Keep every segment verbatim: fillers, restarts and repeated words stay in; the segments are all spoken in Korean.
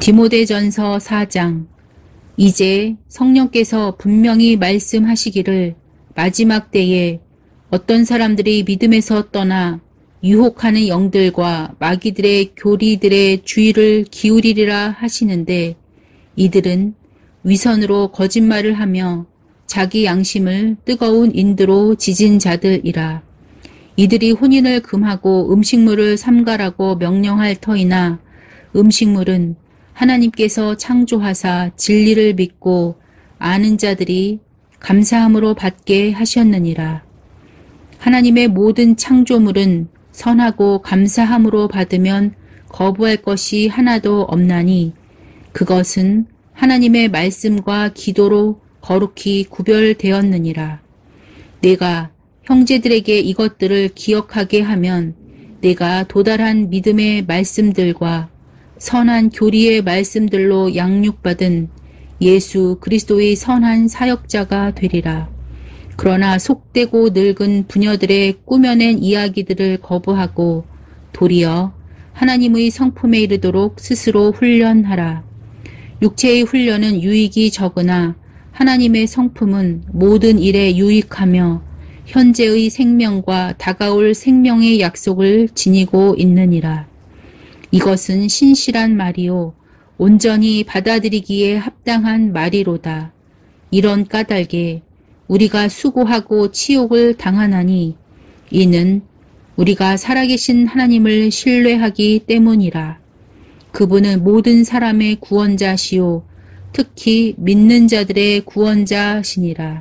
디모데전서 사 장. 이제 성령께서 분명히 말씀하시기를 마지막 때에 어떤 사람들이 믿음에서 떠나 유혹하는 영들과 마귀들의 교리들의 주의를 기울이리라 하시는데, 이들은 위선으로 거짓말을 하며 자기 양심을 뜨거운 인두로 지진 자들이라. 이들이 혼인을 금하고 음식물을 삼가라고 명령할 터이나 음식물은 하나님께서 창조하사 진리를 믿고 아는 자들이 감사함으로 받게 하셨느니라. 하나님의 모든 창조물은 선하고 감사함으로 받으면 거부할 것이 하나도 없나니 그것은 하나님의 말씀과 기도로 거룩히 구별되었느니라. 내가 형제들에게 이것들을 기억하게 하면 내가 도달한 믿음의 말씀들과 선한 교리의 말씀들로 양육받은 예수 그리스도의 선한 사역자가 되리라. 그러나 속되고 늙은 부녀들의 꾸며낸 이야기들을 거부하고 도리어 하나님의 성품에 이르도록 스스로 훈련하라. 육체의 훈련은 유익이 적으나 하나님의 성품은 모든 일에 유익하며 현재의 생명과 다가올 생명의 약속을 지니고 있느니라. 이것은 신실한 말이요 온전히 받아들이기에 합당한 말이로다. 이런 까닭에 우리가 수고하고 치욕을 당하나니 이는 우리가 살아계신 하나님을 신뢰하기 때문이라. 그분은 모든 사람의 구원자시요 특히 믿는 자들의 구원자시니라.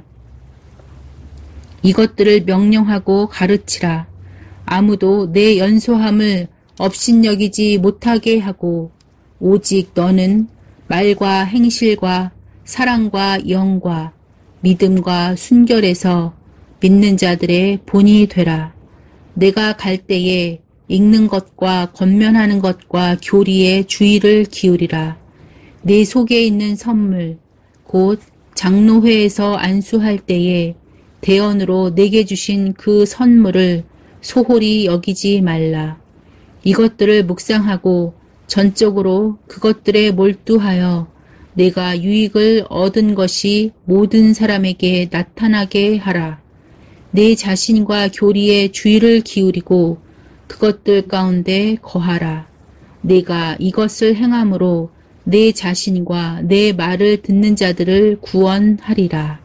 이것들을 명령하고 가르치라. 아무도 내 연소함을 업신여기지 못하게 하고 오직 너는 말과 행실과 사랑과 영과 믿음과 순결에서 믿는 자들의 본이 되라. 내가 갈 때에 읽는 것과 권면하는 것과 교리에 주의를 기울이라. 내 속에 있는 선물 곧 장로회에서 안수할 때에 대언으로 내게 주신 그 선물을 소홀히 여기지 말라. 이것들을 묵상하고 전적으로 그것들에 몰두하여 내가 유익을 얻은 것이 모든 사람에게 나타나게 하라. 내 자신과 교리에 주의를 기울이고 그것들 가운데 거하라. 내가 이것을 행함으로 내 자신과 내 말을 듣는 자들을 구원하리라.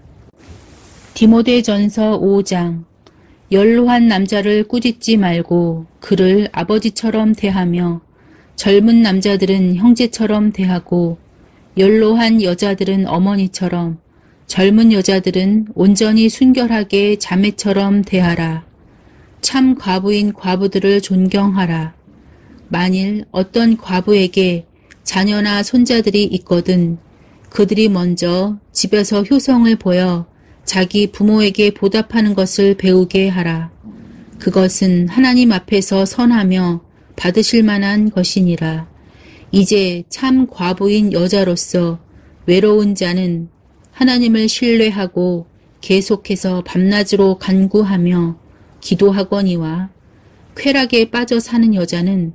디모데전서 오 장. 연로한 남자를 꾸짖지 말고 그를 아버지처럼 대하며 젊은 남자들은 형제처럼 대하고 연로한 여자들은 어머니처럼 젊은 여자들은 온전히 순결하게 자매처럼 대하라. 참 과부인 과부들을 존경하라. 만일 어떤 과부에게 자녀나 손자들이 있거든 그들이 먼저 집에서 효성을 보여 자기 부모에게 보답하는 것을 배우게 하라. 그것은 하나님 앞에서 선하며 받으실 만한 것이니라. 이제 참 과부인 여자로서 외로운 자는 하나님을 신뢰하고 계속해서 밤낮으로 간구하며 기도하거니와 쾌락에 빠져 사는 여자는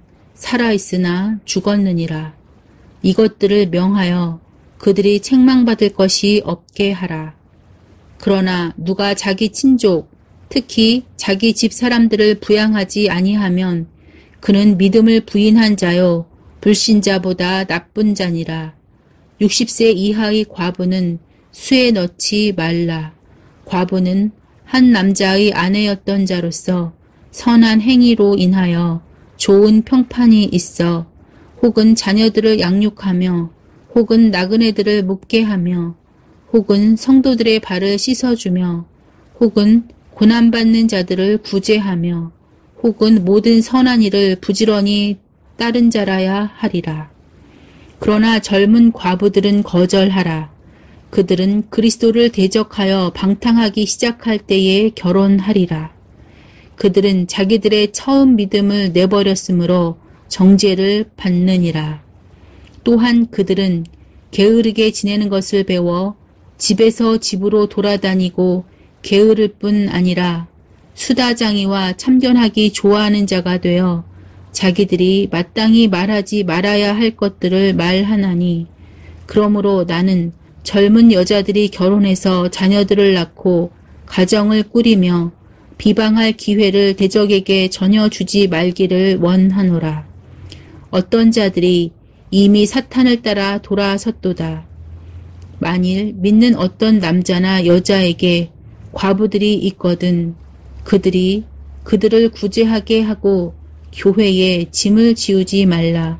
살아있으나 죽었느니라. 이것들을 명하여 그들이 책망받을 것이 없게 하라. 그러나 누가 자기 친족, 특히 자기 집 사람들을 부양하지 아니하면 그는 믿음을 부인한 자요 불신자보다 나쁜 자니라. 육십 세 이하의 과부는 수에 넣지 말라. 과부는 한 남자의 아내였던 자로서 선한 행위로 인하여 좋은 평판이 있어 혹은 자녀들을 양육하며 혹은 나그네들을 묵게 하며 혹은 성도들의 발을 씻어주며 혹은 고난받는 자들을 구제하며 혹은 모든 선한 일을 부지런히 따른 자라야 하리라. 그러나 젊은 과부들은 거절하라. 그들은 그리스도를 대적하여 방탕하기 시작할 때에 결혼하리라. 그들은 자기들의 처음 믿음을 내버렸으므로 정죄를 받느니라. 또한 그들은 게으르게 지내는 것을 배워 집에서 집으로 돌아다니고 게으를 뿐 아니라 수다장이와 참견하기 좋아하는 자가 되어 자기들이 마땅히 말하지 말아야 할 것들을 말하나니 그러므로 나는 젊은 여자들이 결혼해서 자녀들을 낳고 가정을 꾸리며 비방할 기회를 대적에게 전혀 주지 말기를 원하노라. 어떤 자들이 이미 사탄을 따라 돌아섰도다. 만일 믿는 어떤 남자나 여자에게 과부들이 있거든 그들이 그들을 구제하게 하고 교회에 짐을 지우지 말라.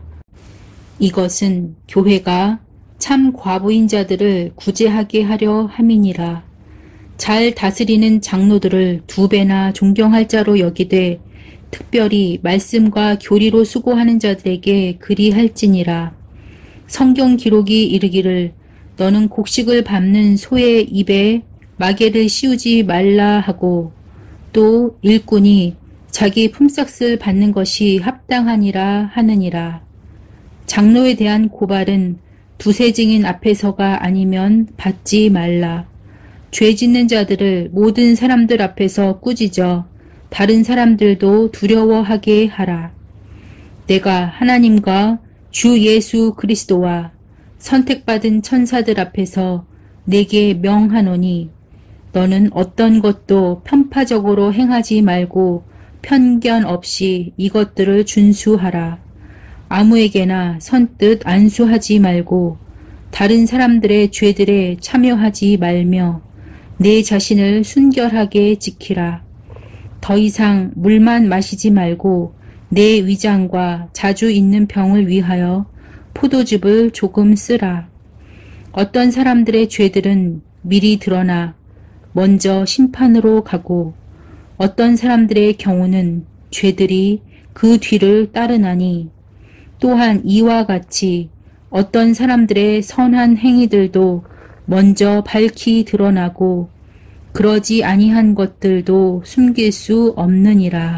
이것은 교회가 참 과부인 자들을 구제하게 하려 함이니라. 잘 다스리는 장로들을 두 배나 존경할 자로 여기되 특별히 말씀과 교리로 수고하는 자들에게 그리할지니라. 성경 기록이 이르기를 너는 곡식을 밟는 소의 입에 마개를 씌우지 말라 하고 또 일꾼이 자기 품삯을 받는 것이 합당하니라 하느니라. 장로에 대한 고발은 두세 증인 앞에서가 아니면 받지 말라. 죄 짓는 자들을 모든 사람들 앞에서 꾸짖어 다른 사람들도 두려워하게 하라. 내가 하나님과 주 예수 그리스도와 선택받은 천사들 앞에서 내게 명하노니 너는 어떤 것도 편파적으로 행하지 말고 편견 없이 이것들을 준수하라. 아무에게나 선뜻 안수하지 말고 다른 사람들의 죄들에 참여하지 말며 내 자신을 순결하게 지키라. 더 이상 물만 마시지 말고 내 위장과 자주 있는 병을 위하여 포도즙을 조금 쓰라. 어떤 사람들의 죄들은 미리 드러나 먼저 심판으로 가고 어떤 사람들의 경우는 죄들이 그 뒤를 따르나니 또한 이와 같이 어떤 사람들의 선한 행위들도 먼저 밝히 드러나고 그러지 아니한 것들도 숨길 수 없느니라.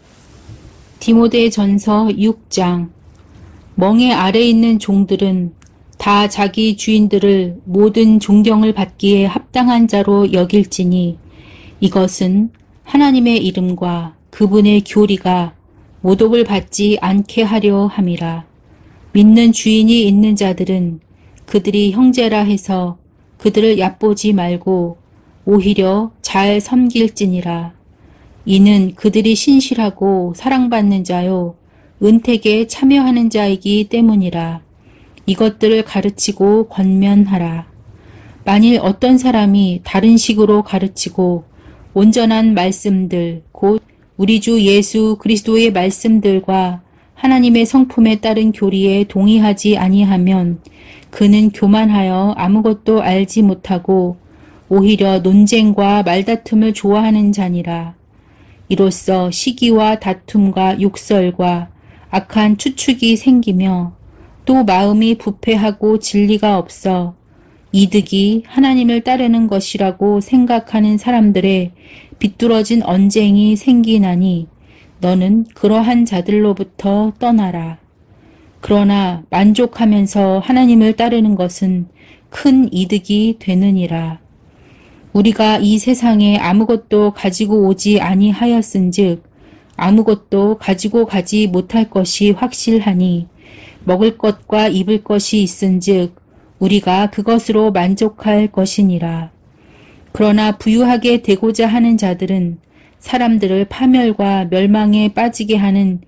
디모데전서 육 장. 멍에 아래 있는 종들은 다 자기 주인들을 모든 존경을 받기에 합당한 자로 여길지니 이것은 하나님의 이름과 그분의 교리가 모독을 받지 않게 하려 함이라. 믿는 주인이 있는 자들은 그들이 형제라 해서 그들을 얕보지 말고 오히려 잘 섬길지니라. 이는 그들이 신실하고 사랑받는 자요 은택에 참여하는 자이기 때문이라. 이것들을 가르치고 권면하라. 만일 어떤 사람이 다른 식으로 가르치고 온전한 말씀들 곧 우리 주 예수 그리스도의 말씀들과 하나님의 성품에 따른 교리에 동의하지 아니하면 그는 교만하여 아무것도 알지 못하고 오히려 논쟁과 말다툼을 좋아하는 자니라. 이로써 시기와 다툼과 욕설과 악한 추측이 생기며 또 마음이 부패하고 진리가 없어 이득이 하나님을 따르는 것이라고 생각하는 사람들의 비뚤어진 언쟁이 생기나니 너는 그러한 자들로부터 떠나라. 그러나 만족하면서 하나님을 따르는 것은 큰 이득이 되느니라. 우리가 이 세상에 아무것도 가지고 오지 아니하였은즉 아무것도 가지고 가지 못할 것이 확실하니 먹을 것과 입을 것이 있은즉 우리가 그것으로 만족할 것이니라. 그러나 부유하게 되고자 하는 자들은 사람들을 파멸과 멸망에 빠지게 하는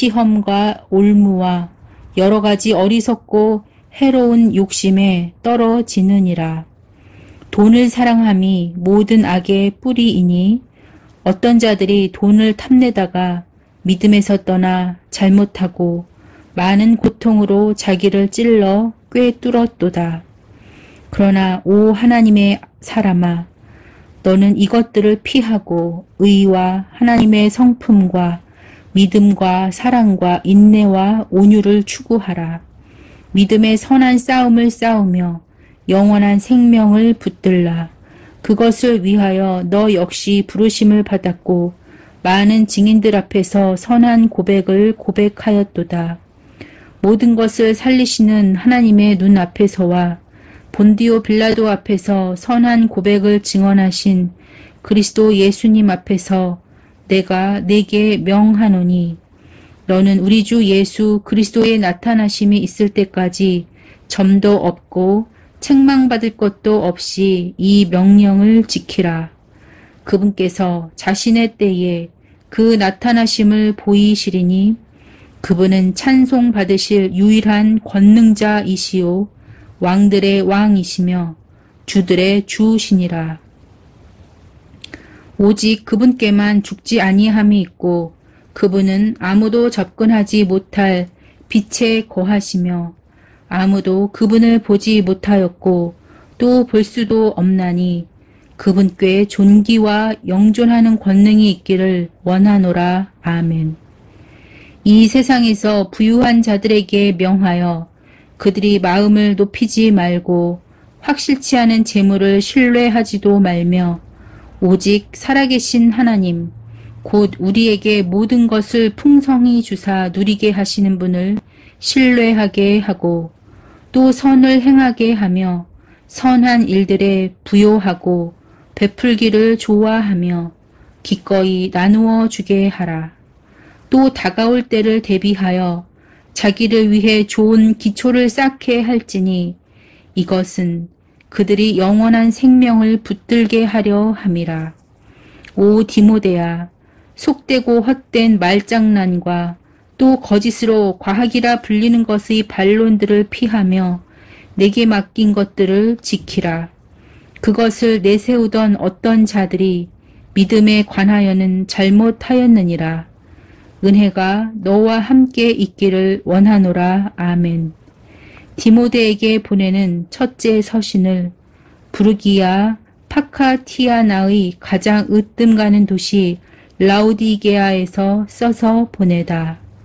시험과 올무와 여러 가지 어리석고 해로운 욕심에 떨어지느니라. 돈을 사랑함이 모든 악의 뿌리이니 어떤 자들이 돈을 탐내다가 믿음에서 떠나 잘못하고 많은 고통으로 자기를 찔러 꿰뚫었도다. 그러나 오 하나님의 사람아, 너는 이것들을 피하고 의와 하나님의 성품과 믿음과 사랑과 인내와 온유를 추구하라. 믿음의 선한 싸움을 싸우며 영원한 생명을 붙들라. 그것을 위하여 너 역시 부르심을 받았고 많은 증인들 앞에서 선한 고백을 고백하였도다. 모든 것을 살리시는 하나님의 눈 앞에서와 본디오 빌라도 앞에서 선한 고백을 증언하신 그리스도 예수님 앞에서 내가 네게 명하노니 너는 우리 주 예수 그리스도의 나타나심이 있을 때까지 점도 없고 책망받을 것도 없이 이 명령을 지키라. 그분께서 자신의 때에 그 나타나심을 보이시리니 그분은 찬송 받으실 유일한 권능자이시오 왕들의 왕이시며 주들의 주시니라. 오직 그분께만 죽지 아니함이 있고 그분은 아무도 접근하지 못할 빛에 거하시며 아무도 그분을 보지 못하였고 또 볼 수도 없나니 그분께 존귀와 영존하는 권능이 있기를 원하노라. 아멘. 이 세상에서 부유한 자들에게 명하여 그들이 마음을 높이지 말고 확실치 않은 재물을 신뢰하지도 말며 오직 살아계신 하나님 곧 우리에게 모든 것을 풍성히 주사 누리게 하시는 분을 신뢰하게 하고 또 선을 행하게 하며 선한 일들에 부요하고 베풀기를 좋아하며 기꺼이 나누어 주게 하라. 또 다가올 때를 대비하여 자기를 위해 좋은 기초를 쌓게 할지니 이것은 그들이 영원한 생명을 붙들게 하려 함이라. 오 디모데야, 속되고 헛된 말장난과 또 거짓으로 과학이라 불리는 것의 반론들을 피하며 내게 맡긴 것들을 지키라. 그것을 내세우던 어떤 자들이 믿음에 관하여는 잘못하였느니라. 은혜가 너와 함께 있기를 원하노라. 아멘. 디모데에게 보내는 첫째 서신을 부르기아 파카티아나의 가장 으뜸 가는 도시 라우디게아에서 써서 보내다.